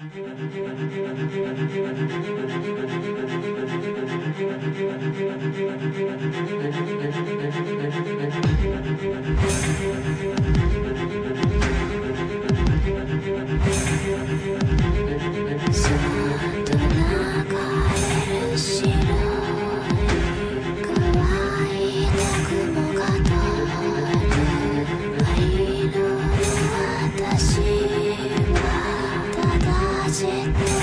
と流れる白い乾いた雲が通るマリの私はただじっと